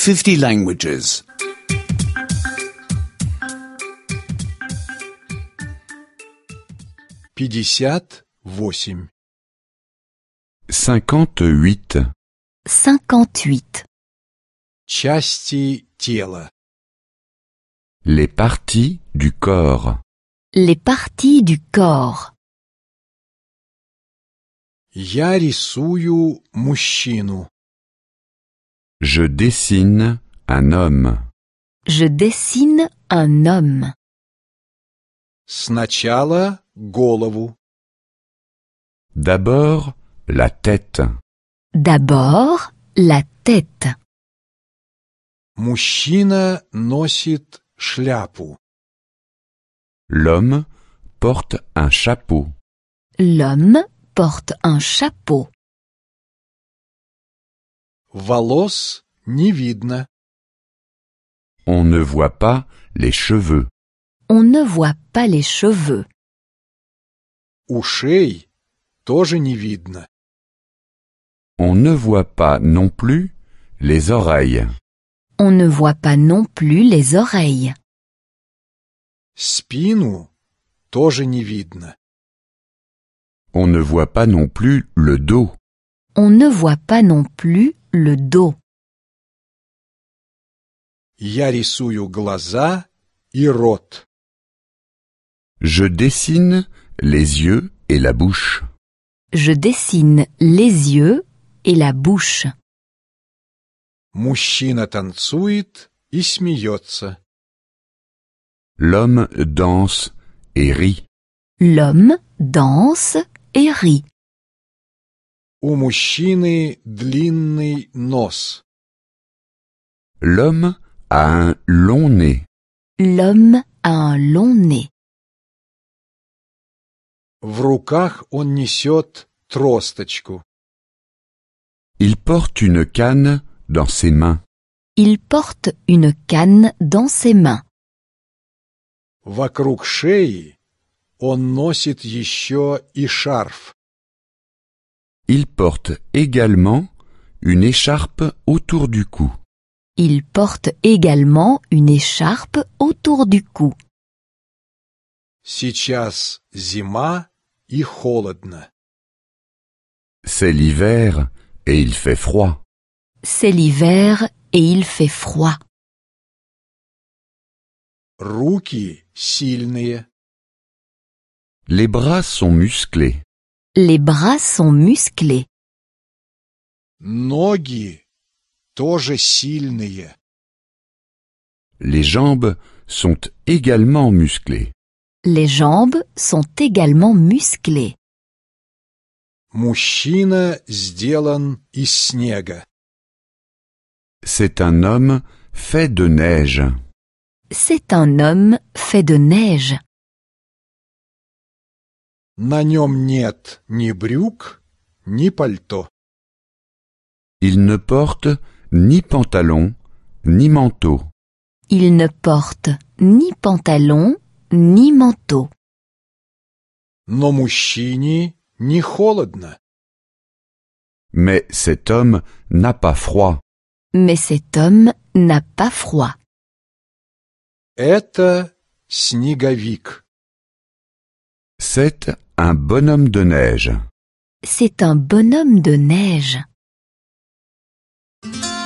50 languages. 58. 58. 58. Части тела. Les parties du corps. Les parties du corps. Я рисую мужчину. Je dessine un homme. Je dessine un homme. Сначала голову. D'abord, la tête. D'abord, la tête. Мужчина носит шляпу. L'homme porte un chapeau. L'homme porte un chapeau. Волос не видно. On ne voit pas les cheveux. On ne voit pas les cheveux. Ушей тоже не видно. On ne voit pas non plus les oreilles. On ne voit pas non plus les oreilles. Спину тоже не видно. On ne voit pas non plus le dos. On ne voit pas non plus le dos. Я рисую глаза и рот. Je dessine les yeux et la bouche. Je dessine les yeux et la bouche. Мужчина танцует и смеется. L'homme danse et rit. L'homme danse et rit. У мужчины длинный нос. L'homme a un long nez. L'homme a un long nez. В руках он несет тросточку. Il porte une canne dans ses mains. Il porte une canne dans ses mains. Вокруг шеи он носит еще и шарф. Il porte également une écharpe autour du cou. Il porte également une écharpe autour du cou. Сейчас зима и холодно. C'est l'hiver et il fait froid. C'est l'hiver et il fait froid. Руки сильные. Les bras sont musclés. Les bras sont musclés. Ноги тоже сильные. Les jambes sont également musclées. Les jambes sont également musclées. Мужчина сделан из снега. C'est un homme fait de neige. C'est un homme fait de neige. На нем нет ни брюк, ни пальто. Il ne porte ni pantalon, ni manteau. Il ne porte ni pantalon, ni manteau. Но мужчине не холодно. Mais cet homme n'a pas froid. Mais cet homme n'a pas froid. Это снеговик. C'est un bonhomme de neige. C'est un bonhomme de neige.